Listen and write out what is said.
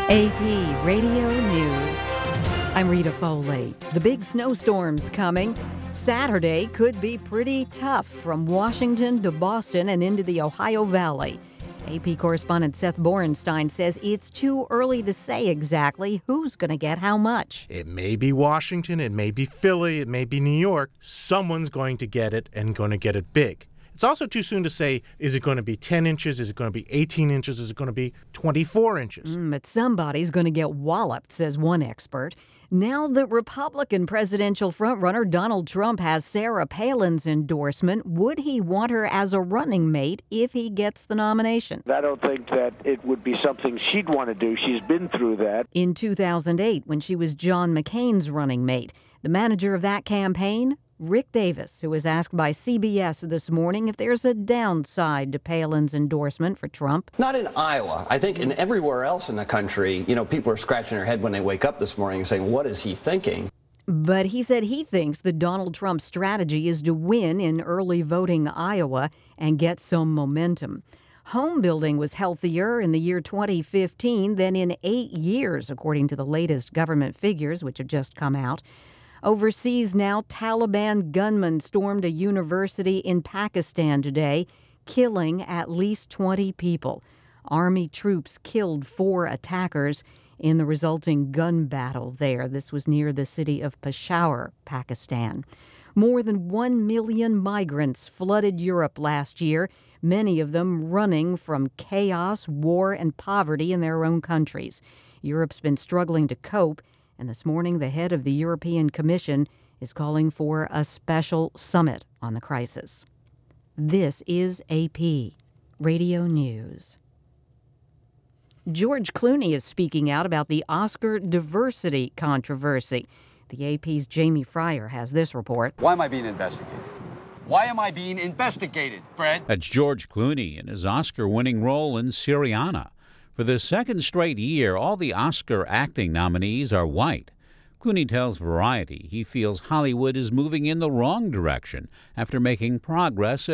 AP Radio News. I'm Rita Foley. The big snowstorm's coming. Saturday could be pretty tough from Washington to Boston and into the Ohio Valley. AP correspondent Seth Borenstein says it's too early to say exactly who's going to get how much. It may be Washington, it may be Philly, it may be New York. Someone's going to get it and going to get it big. It's also too soon to say, is it going to be 10 inches? Is it going to be 18 inches? Is it going to be 24 inches? But somebody's going to get walloped, says one expert. Now the Republican presidential frontrunner Donald Trump has Sarah Palin's endorsement. Would he want her as a running mate if he gets the nomination? I don't think that it would be something she'd want to do. She's been through that. In 2008, when she was John McCain's running mate, the manager of that campaign, Rick Davis, who was asked by CBS this morning if there's a downside to Palin's endorsement for Trump. Not in Iowa. I think in everywhere else in the country, people are scratching their head when they wake up this morning and saying, what is he thinking? But he said he thinks the Donald Trump strategy is to win in early voting Iowa and get some momentum. Home building was healthier in the year 2015 than in 8 years, according to the latest government figures, which have just come out. Overseas now, Taliban gunmen stormed a university in Pakistan today, killing at least 20 people. Army troops killed 4 attackers in the resulting gun battle there. This was near the city of Peshawar, Pakistan. More than 1 million migrants flooded Europe last year, many of them running from chaos, war, and poverty in their own countries. Europe's been struggling to cope. And this morning, the head of the European Commission is calling for a special summit on the crisis. This is AP Radio News. George Clooney is speaking out about the Oscar diversity controversy. The AP's Jamie Fryer has this report. Why am I being investigated? Why am I being investigated, Fred? That's George Clooney in his Oscar-winning role in Syriana. For the second straight year, all the Oscar acting nominees are white. Clooney tells Variety he feels Hollywood is moving in the wrong direction after making progress